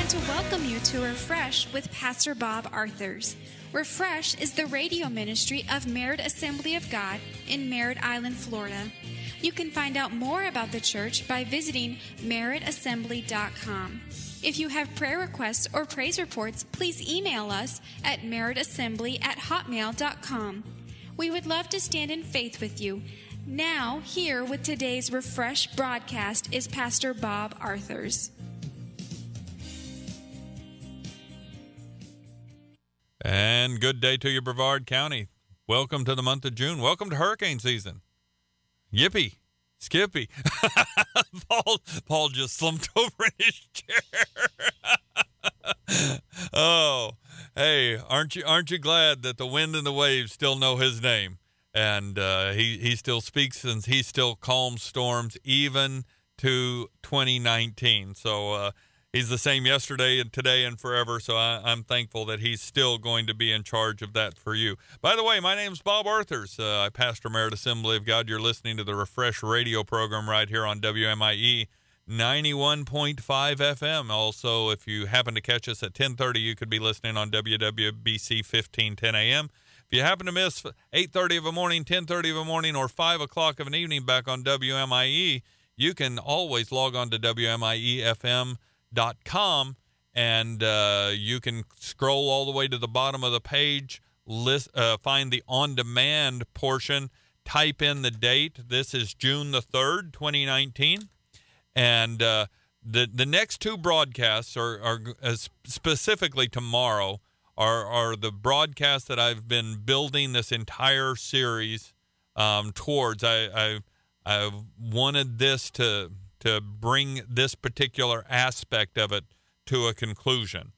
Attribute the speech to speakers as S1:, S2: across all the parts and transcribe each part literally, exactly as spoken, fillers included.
S1: want to welcome you to Refresh with Pastor Bob Arthurs. Refresh is the radio ministry of Merritt Assembly of God in Merritt Island, Florida. You can find out more about the church by visiting merritt assembly dot com. If you have prayer requests or praise reports, please email us at merritt assembly at hotmail dot com. We would love to stand in faith with you. Now, here with today's Refresh broadcast is Pastor Bob Arthurs.
S2: And good day to you, Brevard County. Welcome to the month of June. Welcome to hurricane season. Yippee. Skippy. Paul, Paul just slumped over in his chair. Oh, hey, aren't you aren't you glad that the wind and the waves still know his name? And uh, he, he still speaks and he still calms storms even to twenty nineteen. So uh, he's the same yesterday and today and forever. So I, I'm thankful that he's still going to be in charge of that for you. By the way, my name's Bob Arthurs. Uh, I pastor Merritt Assembly of God. You're listening to the Refresh radio program right here on W M I E ninety-one point five F M. Also, if you happen to catch us at ten thirty, you could be listening on W W B C fifteen ten A M. If you happen to miss eight thirty of a morning, ten thirty of a morning, or five o'clock of an evening back on W M I E, you can always log on to W M I E F M dot com, and uh, you can scroll all the way to the bottom of the page, list, uh, find the on-demand portion, type in the date. This is June the third, twenty nineteen, and uh, the the next two broadcasts are, are uh, specifically tomorrow are, are the broadcasts that I've been building this entire series um, towards. I, I I wanted this to to bring this particular aspect of it to a conclusion.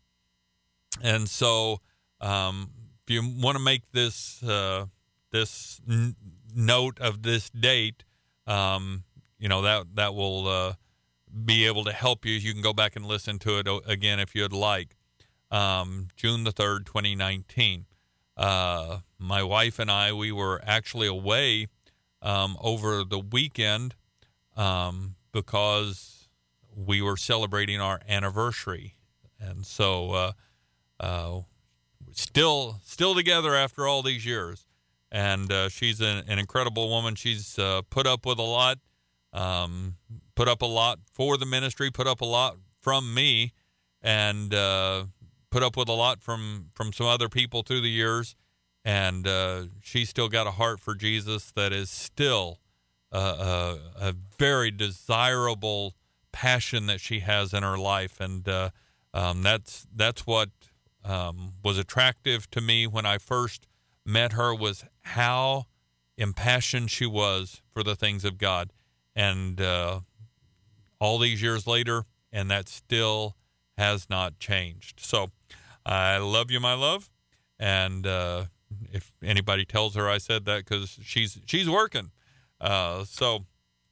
S2: And so um, if you want to make this uh, this n- note of this date, um, you know, that that will uh, be able to help you. You can go back and listen to it again if you'd like. Um, June the third, twenty nineteen. Uh, my wife and I, we were actually away um, over the weekend um, because we were celebrating our anniversary. And so uh, uh, still still together after all these years. And uh, she's an, an incredible woman. She's uh, put up with a lot, um, put up a lot for the ministry, put up a lot from me, and uh, put up with a lot from, from some other people through the years. And uh, she's still got a heart for Jesus that is still uh, a, a very desirable passion that she has in her life. And uh, um, that's that's what um, was attractive to me when I first met her, was how impassioned she was for the things of God. And uh, all these years later, and that still has not changed. So I love you, my love. And uh, if anybody tells her I said that, because she's she's working. Uh, so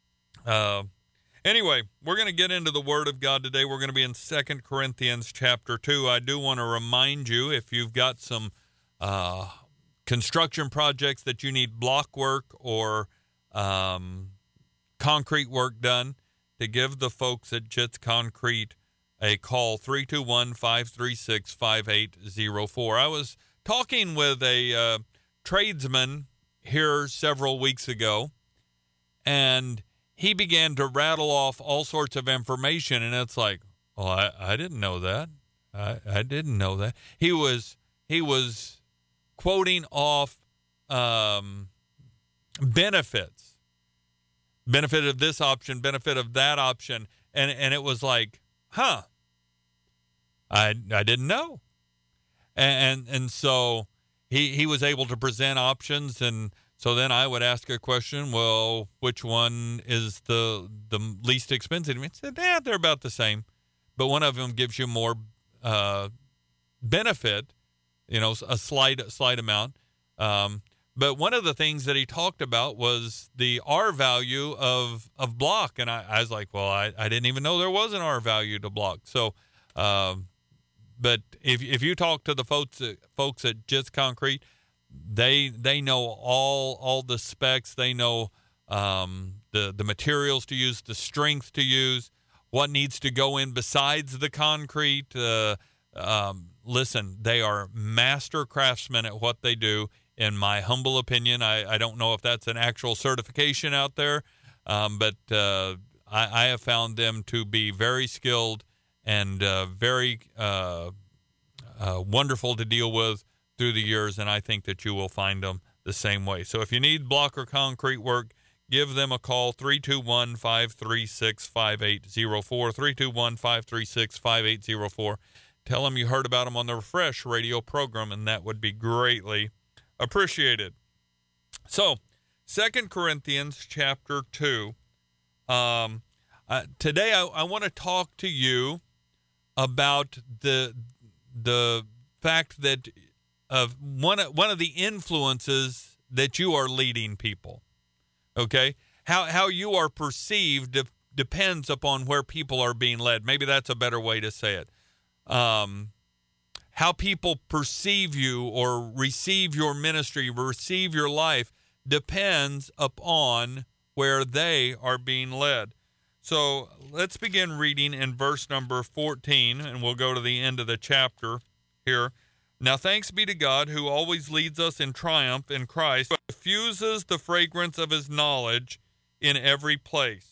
S2: uh, anyway, we're going to get into the Word of God today. We're going to be in Second Corinthians chapter two. I do want to remind you, if you've got some uh, construction projects that you need block work or um, concrete work done, to give the folks at Jits Concrete a call, three two one, five three six, five eight zero four. I was talking with a uh, tradesman here several weeks ago, and he began to rattle off all sorts of information, and it's like, well, I, I didn't know that. I, I didn't know that. He was he was quoting off um, benefits, benefit of this option, benefit of that option, and and it was like, huh, I I didn't know. And, and and so he he was able to present options, and so then I would ask a question, well, which one is the the least expensive? And he said, yeah, they're about the same, but one of them gives you more uh, benefit, you know, a slight slight amount. Um, but one of the things that he talked about was the R value of of block, and I, I was like, well, I, I didn't even know there was an R value to block. So. Um, But if if you talk to the folks at, folks at Jits Concrete, they they know all all the specs. They know um, the the materials to use, the strength to use, what needs to go in besides the concrete. Uh, um, listen, they are master craftsmen at what they do. In my humble opinion, I, I don't know if that's an actual certification out there, um, but uh, I, I have found them to be very skilled and uh, very uh, uh, wonderful to deal with through the years, and I think that you will find them the same way. So if you need block or concrete work, give them a call, three two one, five three six, five eight zero four, three two one, five three six, five eight zero four. Tell them you heard about them on the Refresh radio program, and that would be greatly appreciated. So, Second Corinthians chapter two. Um, uh, today I, I want to talk to you about the the fact that of one one of the influences that you are leading people. Okay, how how you are perceived de- depends upon where people are being led. Maybe that's a better way to say it. Um, how people perceive you or receive your ministry, receive your life, depends upon where they are being led. So let's begin reading in verse number fourteen, and we'll go to the end of the chapter here. Now thanks be to God, who always leads us in triumph in Christ, but diffuses the fragrance of his knowledge in every place.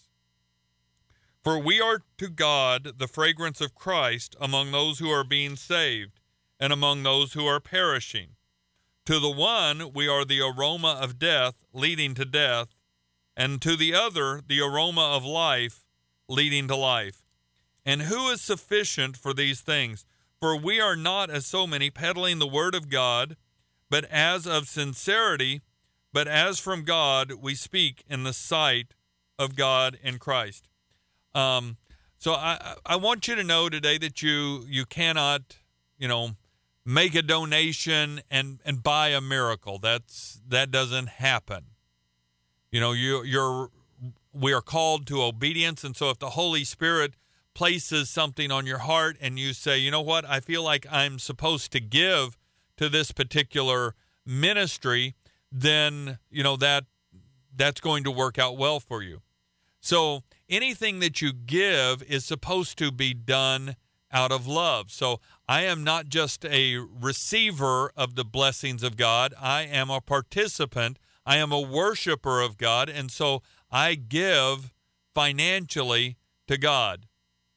S2: For we are to God the fragrance of Christ among those who are being saved and among those who are perishing. To the one we are the aroma of death leading to death, and to the other the aroma of life leading to life. And who is sufficient for these things? For we are not as so many peddling the word of God, but as of sincerity, but as from God we speak in the sight of God in Christ. Um, so I, I want you to know today that you you cannot, you know, make a donation and, and buy a miracle. That's that doesn't happen. You know, you you're we are called to obedience, and so if the Holy Spirit places something on your heart and you say, you know what, I feel like I'm supposed to give to this particular ministry, then you know that that's going to work out well for you. So anything that you give is supposed to be done out of love. So I am not just a receiver of the blessings of God. I am a participant. I am a worshiper of God. And so I give financially to God.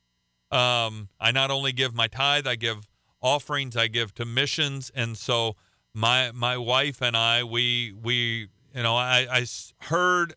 S2: Um, I not only give my tithe, I give offerings, I give to missions. And so my my wife and I, we, we you know, I, I heard...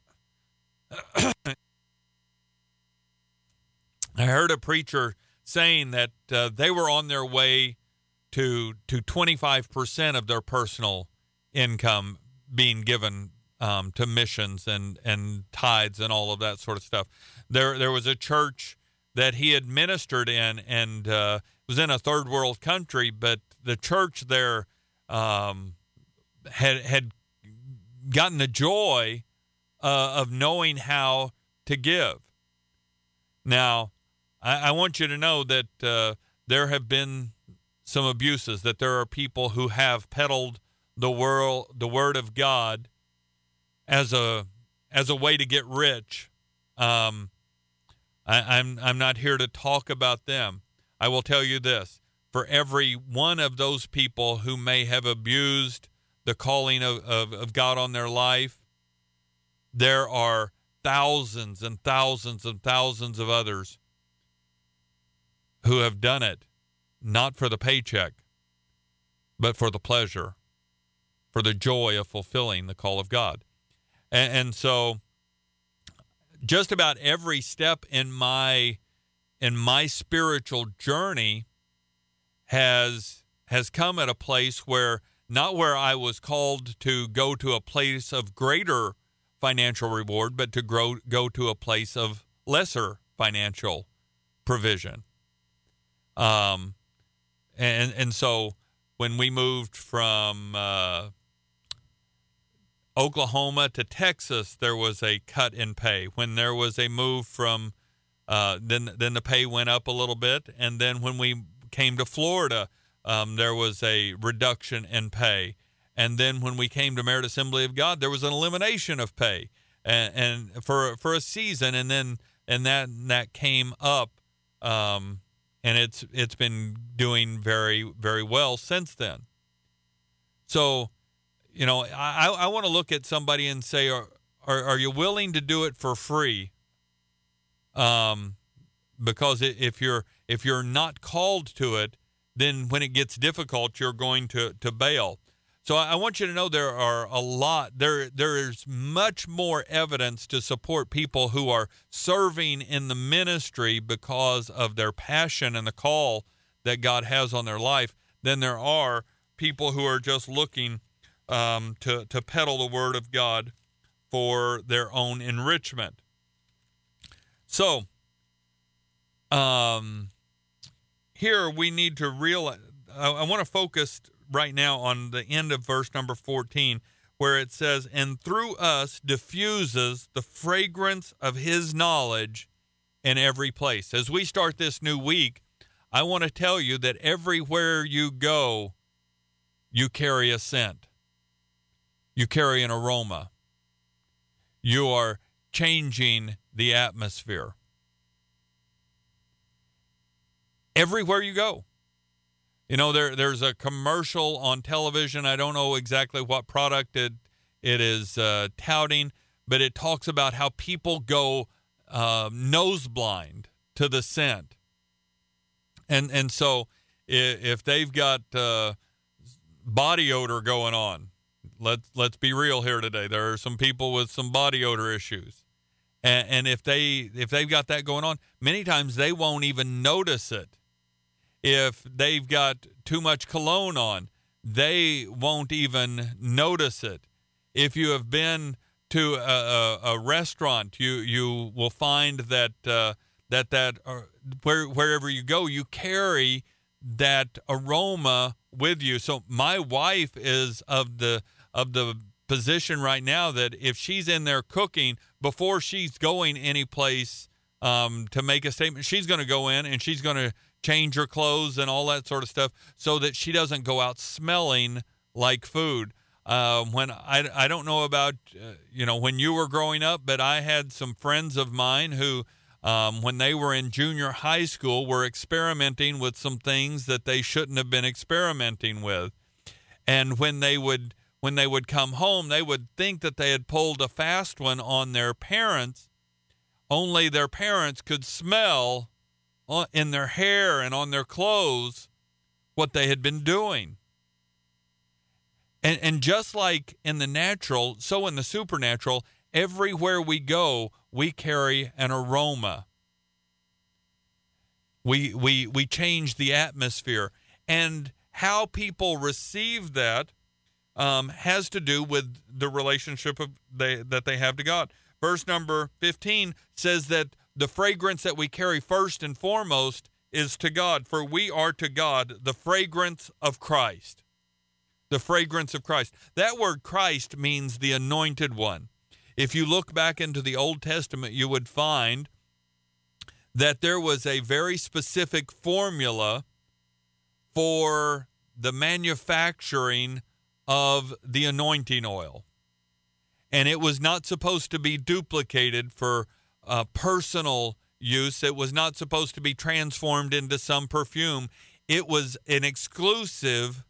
S2: I heard a preacher saying that uh, they were on their way to to twenty-five percent of their personal income being given um, to missions and, and tithes and all of that sort of stuff. There there was a church that he had ministered in, and uh, it was in a third world country, but the church there um, had had gotten the joy uh, of knowing how to give. Now, I, I want you to know that uh, there have been some abuses, that there are people who have peddled the world, the word of God as a as a way to get rich. Um, I, I'm I'm not here to talk about them. I will tell you this: for every one of those people who may have abused the calling of, of, of God on their life, there are thousands and thousands and thousands of others who have done it not for the paycheck, but for the pleasure, for the joy of fulfilling the call of God. And, and so just about every step in my in my spiritual journey has has come at a place where, not where I was called to go to a place of greater financial reward, but to grow, go to a place of lesser financial provision. Um, and and so when we moved from uh, Oklahoma to Texas, there was a cut in pay. When there was a move from, uh, then then the pay went up a little bit. And then when we came to Florida, um, there was a reduction in pay. And then when we came to Merit Assembly of God, there was an elimination of pay, and, and for for a season, and then and that that came up um, and it's it's been doing very, very well since then. So, you know, I, I want to look at somebody and say, are, are are you willing to do it for free? Um, because if you're if you're not called to it, then when it gets difficult, you're going to, to bail. So I want you to know there are a lot, there there is much more evidence to support people who are serving in the ministry because of their passion and the call that God has on their life than there are people who are just looking um, to, to peddle the word of God for their own enrichment. So, um, here we need to realize, I, I want to focus right now on the end of verse number fourteen, where it says, and through us diffuses the fragrance of his knowledge in every place. As we start this new week, I want to tell you that everywhere you go, you carry a scent. You carry an aroma. You are changing the atmosphere. Everywhere you go. You know, there there's a commercial on television. I don't know exactly what product it it is uh, touting, but it talks about how people go uh, nose blind to the scent. And and so if, if they've got uh, body odor going on, let's let's be real here today. There are some people with some body odor issues, and, and if they if they've got that going on, many times they won't even notice it. If they've got too much cologne on, they won't even notice it. If you have been to a, a, a restaurant, you you will find that uh, that that uh, where, wherever you go, you carry that aroma with you. So my wife is of the of the position right now that if she's in there cooking, before she's going any place um, to make a statement, she's going to go in and she's going to change her clothes and all that sort of stuff so that she doesn't go out smelling like food. Uh, when I, I don't know about, uh, you know, when you were growing up, but I had some friends of mine who, um, when they were in junior high school, were experimenting with some things that they shouldn't have been experimenting with. And when they would, when they would come home, they would think that they had pulled a fast one on their parents. Only their parents could smell in their hair and on their clothes what they had been doing. And and just like in the natural, so in the supernatural, everywhere we go, we carry an aroma. We we we change the atmosphere. And how people receive that um, has to do with the relationship of they, that they have to God. Verse number fifteen says that the fragrance that we carry first and foremost is to God, for we are to God the fragrance of Christ. The fragrance of Christ. That word Christ means the anointed one. If you look back into the Old Testament, you would find that there was a very specific formula for the manufacturing of the anointing oil. And it was not supposed to be duplicated for uh, personal use. It was not supposed to be transformed into some perfume. It was an exclusive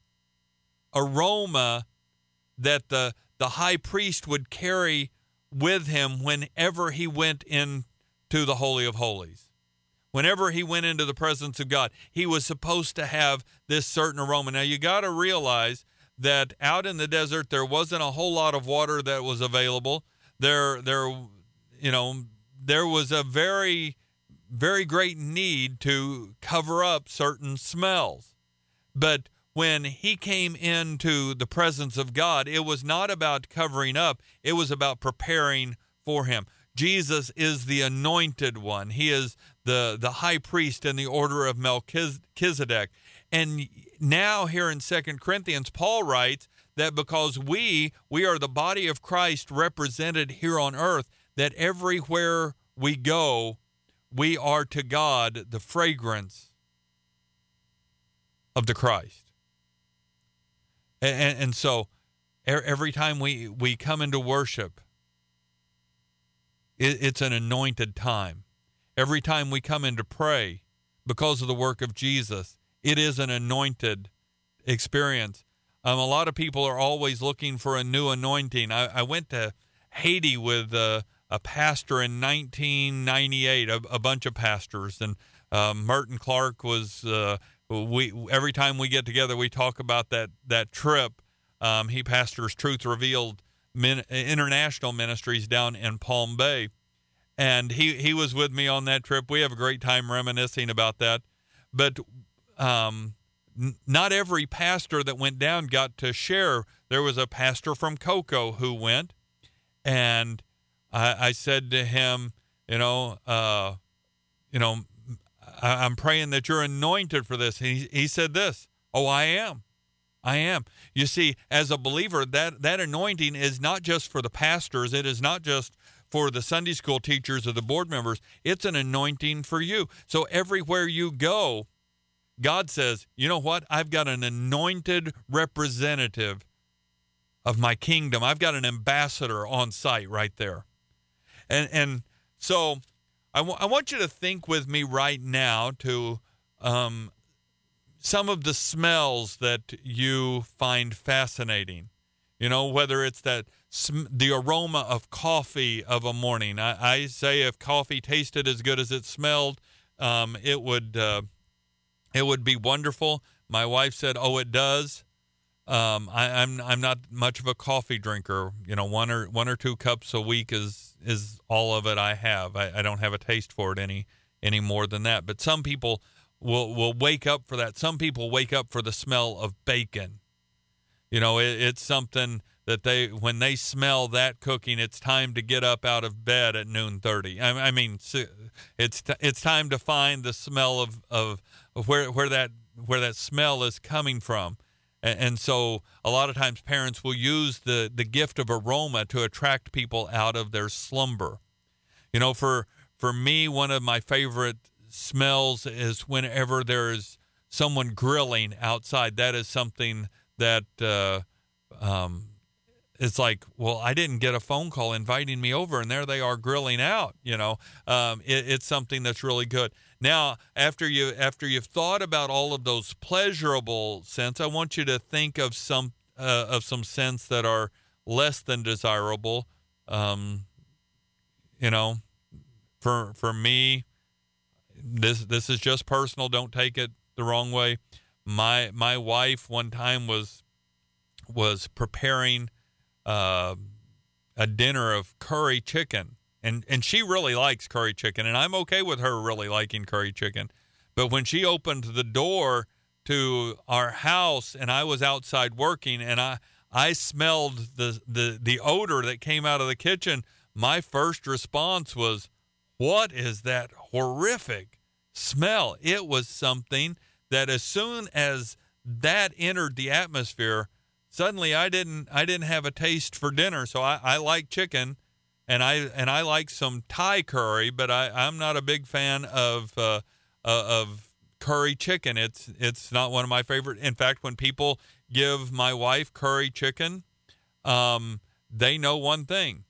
S2: aroma that the, the high priest would carry with him whenever he went into the Holy of Holies. Whenever he went into the presence of God, he was supposed to have this certain aroma. Now, you got to realize that out in the desert, there wasn't a whole lot of water that was available. There, there, you know, there was a very, very great need to cover up certain smells. But when he came into the presence of God, it was not about covering up. It was about preparing for him. Jesus is the anointed one. He is the, the high priest in the order of Melchizedek. And now here in Second Corinthians, Paul writes that because we, we are the body of Christ represented here on earth, that everywhere we go, we are to God the fragrance of the Christ. And, and, and so every time we, we come into worship, it, it's an anointed time. Every time we come in to pray, because of the work of Jesus. It is an anointed experience. Um, a lot of people are always looking for a new anointing. I, I went to Haiti with uh, a pastor in nineteen ninety-eight, a, a bunch of pastors, and uh, Merton Clark was. Uh, we every time we get together, we talk about that that trip. Um, he pastors Truth Revealed min, International Ministries down in Palm Bay, and he he was with me on that trip. We have a great time reminiscing about that, but. Um, Not every pastor that went down got to share. There was a pastor from Cocoa who went, and I, I said to him, you know, uh, you know, I, I'm praying that you're anointed for this. He he said this, oh, I am. I am. You see, as a believer, that, that anointing is not just for the pastors. It is not just for the Sunday school teachers or the board members. It's an anointing for you. So everywhere you go, God says, you know what? I've got an anointed representative of my kingdom. I've got an ambassador on site right there. And and so I, w- I want you to think with me right now to um, some of the smells that you find fascinating. You know, whether it's that sm- the aroma of coffee of a morning. I, I say if coffee tasted as good as it smelled, um, it would... Uh, It would be wonderful. My wife said, "Oh, it does." Um, I, I'm I'm not much of a coffee drinker. You know, one or one or two cups a week is is all of it I have. I, I don't have a taste for it any any more than that. But some people will will wake up for that. Some people wake up for the smell of bacon. You know, it, it's something that they when they smell that cooking, it's time to get up out of bed at noon thirty. I, I mean, it's it's time to find the smell of of of where where that where that smell is coming from. And, and so a lot of times parents will use the, the gift of aroma to attract people out of their slumber. You know, for for me, one of my favorite smells is whenever there is someone grilling outside. That is something that uh, um, it's like, well, I didn't get a phone call inviting me over, and there they are grilling out. You know, um, it, it's something that's really good. Now, after you after you've thought about all of those pleasurable scents, I want you to think of some uh, of some scents that are less than desirable. Um, you know, for for me, this this is just personal. Don't take it the wrong way. My my wife one time was was preparing uh, a dinner of curry chicken. And and she really likes curry chicken, and I'm okay with her really liking curry chicken. But when she opened the door to our house and I was outside working and I I smelled the, the, the odor that came out of the kitchen, my first response was, what is that horrific smell? It was something that as soon as that entered the atmosphere, suddenly I didn't I didn't have a taste for dinner. So I, I like chicken. And I and I like some Thai curry, but I, I'm not a big fan of uh, uh, of curry chicken. It's it's not one of my favorite. In fact, when people give my wife curry chicken, um, they know one thing: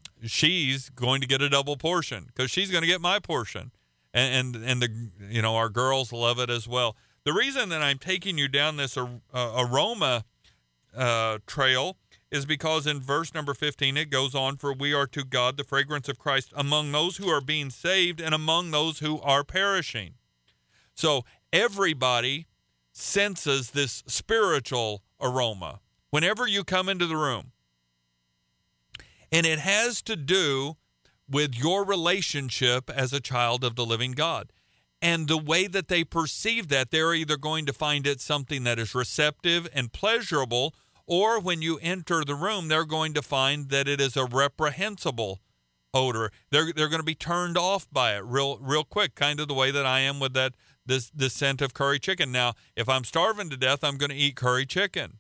S2: she's going to get a double portion because she's going to get my portion, and, and and the you know our girls love it as well. The reason that I'm taking you down this uh, aroma uh, trail is because in verse number fifteen, it goes on, for we are to God the fragrance of Christ among those who are being saved and among those who are perishing. So everybody senses this spiritual aroma whenever you come into the room. And it has to do with your relationship as a child of the living God. And the way that they perceive that, they're either going to find it something that is receptive and pleasurable, or when you enter the room, they're going to find that it is a reprehensible odor. They're they're going to be turned off by it real real quick, kind of the way that I am with that this this scent of curry chicken. Now, if I'm starving to death, I'm going to eat curry chicken.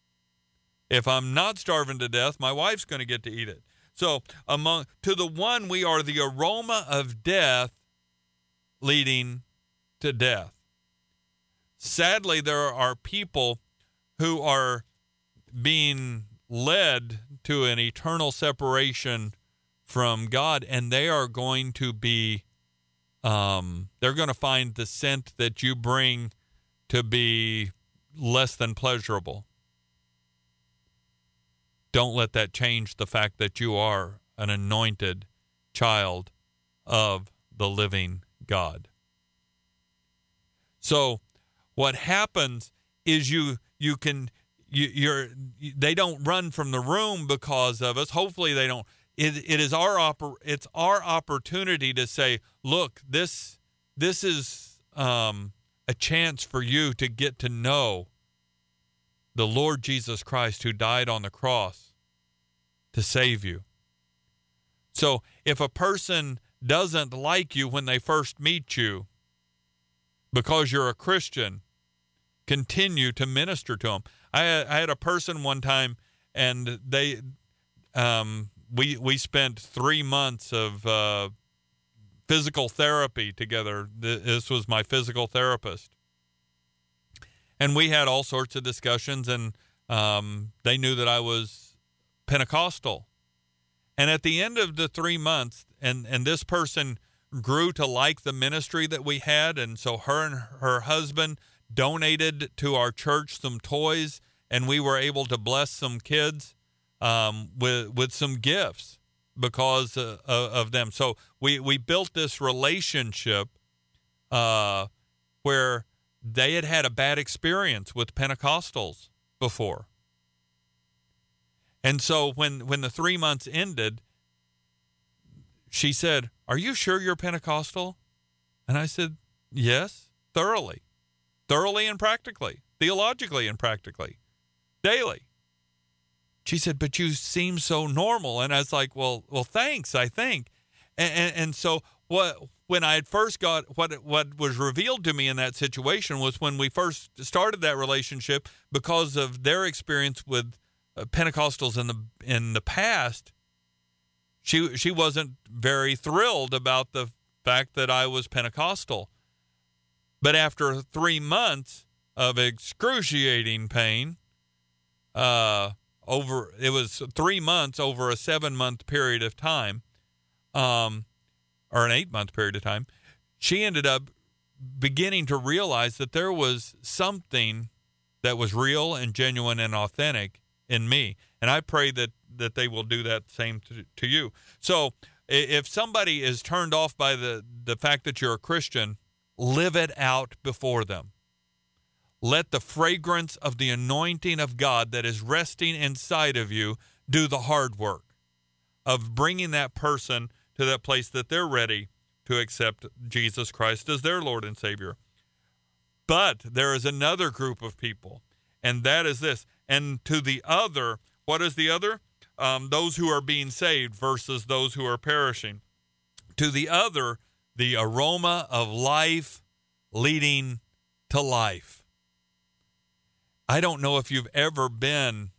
S2: If I'm not starving to death, my wife's going to get to eat it. So, among to the one, we are the aroma of death leading to death. Sadly, there are people who are being led to an eternal separation from God, and they are going to be um, they're going to find the scent that you bring to be less than pleasurable. Don't let that change the fact that you are an anointed child of the living God. So what happens is you you can you, you're they don't run from the room because of us. Hopefully they don't. It, it is our oppor- it's our opportunity to say, look, this this is um, a chance for you to get to know the Lord Jesus Christ, who died on the cross to save you. So if a person doesn't like you when they first meet you because you're a Christian, continue to minister to them. I had, I had a person one time, and they um, we we spent three months of uh, physical therapy together. This was my physical therapist. And we had all sorts of discussions, and um, they knew that I was Pentecostal. And at the end of the three months, and, and this person grew to like the ministry that we had, and so her and her husband donated to our church some toys, and we were able to bless some kids um, with with some gifts because uh, of them. So we, we built this relationship uh, where they had had a bad experience with Pentecostals before. And so when, when the three months ended, she said, "Are you sure you're Pentecostal?" And I said, "Yes, thoroughly. Thoroughly and practically. Theologically and practically. Daily." She said, "But you seem so normal." And I was like, well, well, thanks, I think. And, and, and so what when I had first got, what what was revealed to me in that situation was when we first started that relationship, because of their experience with uh, Pentecostals in the in the past, she she wasn't very thrilled about the fact that I was Pentecostal. But after three months of excruciating pain, uh, over it was three months over a seven-month period of time, um, or an eight-month period of time, she ended up beginning to realize that there was something that was real and genuine and authentic in me. And I pray that, that they will do that same to, to you. So if somebody is turned off by the, the fact that you're a Christian, live it out before them. Let the fragrance of the anointing of God that is resting inside of you do the hard work of bringing that person to that place that they're ready to accept Jesus Christ as their Lord and Savior. But there is another group of people, and that is this. And to the other, what is the other? Um, those who are being saved versus those who are perishing. To the other, the aroma of life leading to life. I don't know if you've ever been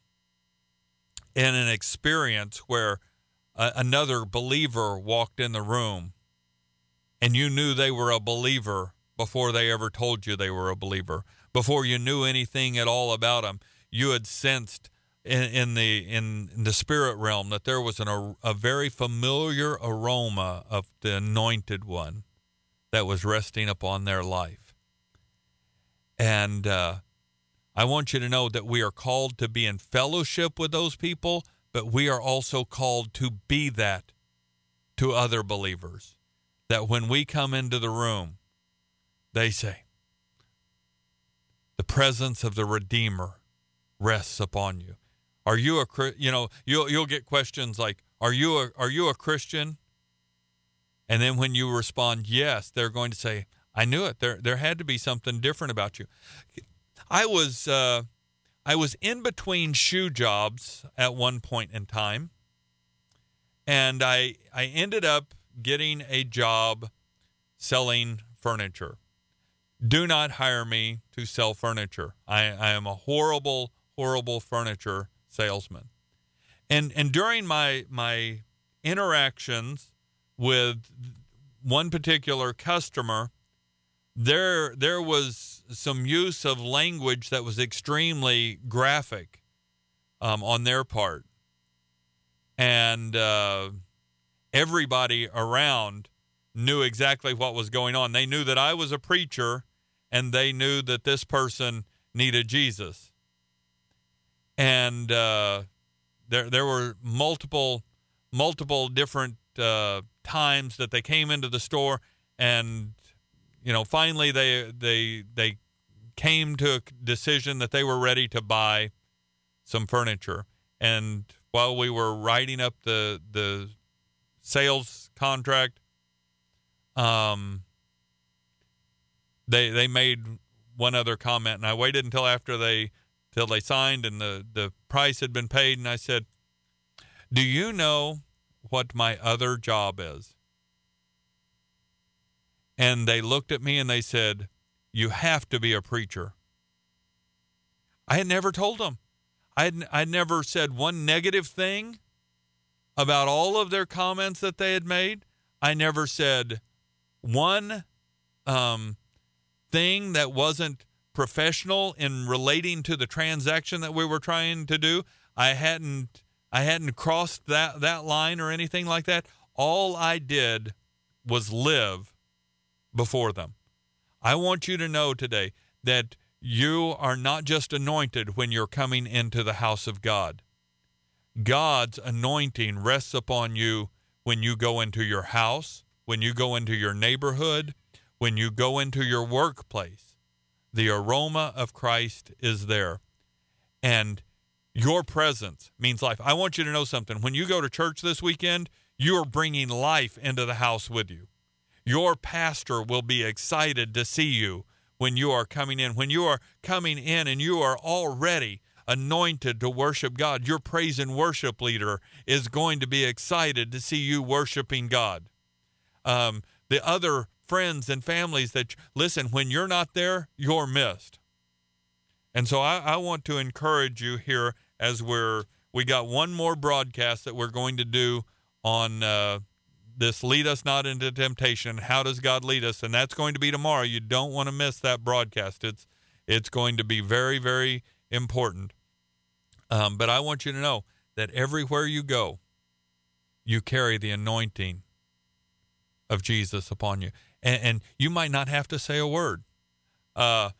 S2: in an experience where a, another believer walked in the room and you knew they were a believer before they ever told you they were a believer. Before you knew anything at all about them, you had sensed in, in the in, in the spirit realm that there was an, a, a very familiar aroma of the anointed one that was resting upon their life. And uh, I want you to know that we are called to be in fellowship with those people, but we are also called to be that to other believers. That when we come into the room, they say, the presence of the Redeemer rests upon you. Are you a, you know, you'll, you'll get questions like, are you a, are you a Christian? And then when you respond, yes, they're going to say, I knew it. There, there had to be something different about you. I was, uh, I was in between shoe jobs at one point in time, and I, I ended up getting a job selling furniture. Do not hire me to sell furniture. I, I am a horrible, horrible furniture salesman. And and during my my interactions with one particular customer, there there was some use of language that was extremely graphic um, on their part. And uh, everybody around knew exactly what was going on. They knew that I was a preacher, and they knew that this person needed Jesus. And uh, there there were multiple multiple different uh, times that they came into the store, and you know, finally they they they came to a decision that they were ready to buy some furniture. And while we were writing up the the sales contract, um, they they made one other comment, and I waited until after they till they signed and the, the price had been paid, and I said, "Do you know what my other job is?" And they looked at me and they said, "You have to be a preacher." I had never told them. I had I'd never said one negative thing about all of their comments that they had made. I never said one um, thing that wasn't professional in relating to the transaction that we were trying to do. I hadn't I hadn't crossed that, that line or anything like that. All I did was live before them. I want you to know today that you are not just anointed when you're coming into the house of God. God's anointing rests upon you when you go into your house, when you go into your neighborhood, when you go into your workplace. The aroma of Christ is there. And your presence means life. I want you to know something. When you go to church this weekend, you are bringing life into the house with you. Your pastor will be excited to see you when you are coming in. When you are coming in and you are already anointed to worship God, your praise and worship leader is going to be excited to see you worshiping God. Um, the other friends and families that, listen, when you're not there, you're missed. And so I, I want to encourage you here as we're, we got one more broadcast that we're going to do on uh, this Lead Us Not Into Temptation. How does God lead us? And that's going to be tomorrow. You don't want to miss that broadcast. It's, it's going to be very, very important. Um, but I want you to know that everywhere you go, you carry the anointing of Jesus upon you. And, and you might not have to say a word. Uh,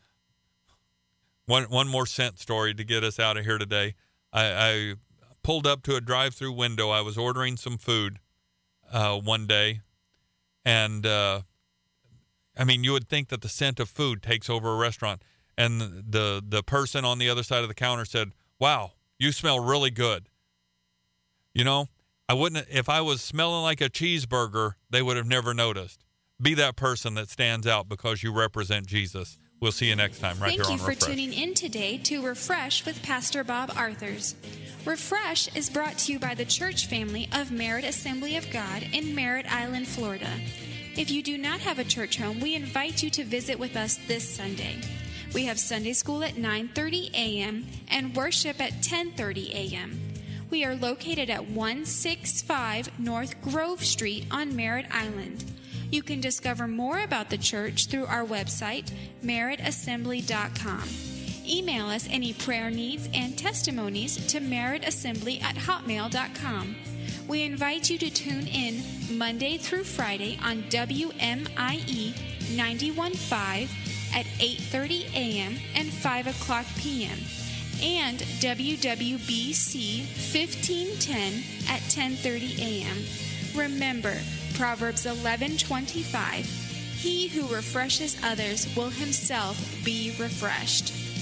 S2: one one more scent story to get us out of here today. I, I pulled up to a drive-through window. I was ordering some food uh, one day. And, uh, I mean, you would think that the scent of food takes over a restaurant. And the, the person on the other side of the counter said, "Wow, you smell really good." You know, I wouldn't, if I was smelling like a cheeseburger, they would have never noticed. Be that person that stands out because you represent Jesus. We'll see you next time right
S1: Thank
S2: here on
S1: you for
S2: Refresh.
S1: tuning in today to Refresh with Pastor Bob Arthurs. Refresh is brought to you by the church family of Merritt Assembly of God in Merritt Island, Florida. If you do not have a church home, we invite you to visit with us this Sunday. We have Sunday school at nine thirty a.m. and worship at ten thirty a.m. We are located at one sixty-five North Grove Street on Merritt Island. You can discover more about the church through our website, merritt assembly dot com. Email us any prayer needs and testimonies to merritt assembly at hotmail dot com. We invite you to tune in Monday through Friday on W M I E ninety-one point five at eight thirty a.m. and five o'clock p.m. and W W B C fifteen ten at ten thirty a.m. Remember, Proverbs eleven twenty-five, he who refreshes others will himself be refreshed.